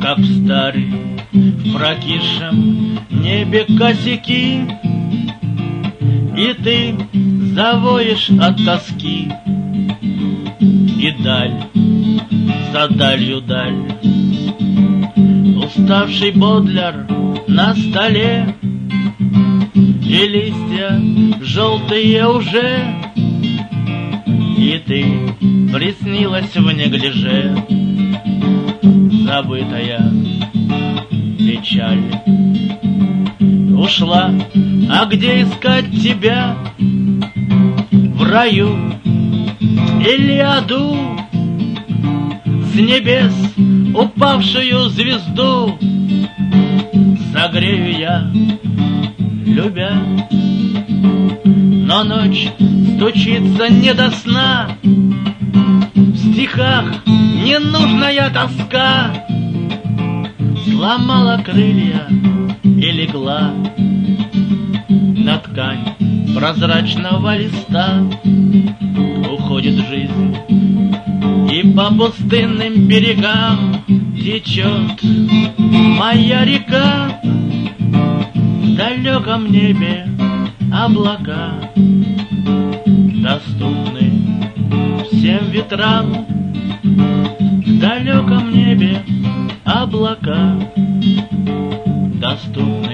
как встарь в прокисшем небе косяки, и ты завоешь от тоски, и даль за далью даль. Уставший Бодлер на столе, и листья желтые уже, и ты приснилась в неглиже, забытая печаль. Ушла, а где искать тебя? В раю или аду? С небес упавшую звезду согрею я, любя. Но ночь стучится не до сна, в стихах ненужная тоска сломала крылья и легла на ткань прозрачного листа. Уходит жизнь, и по пустынным берегам течет моя река. В далеком небе облака доступны всем ветрам. В далеком небе облака доступны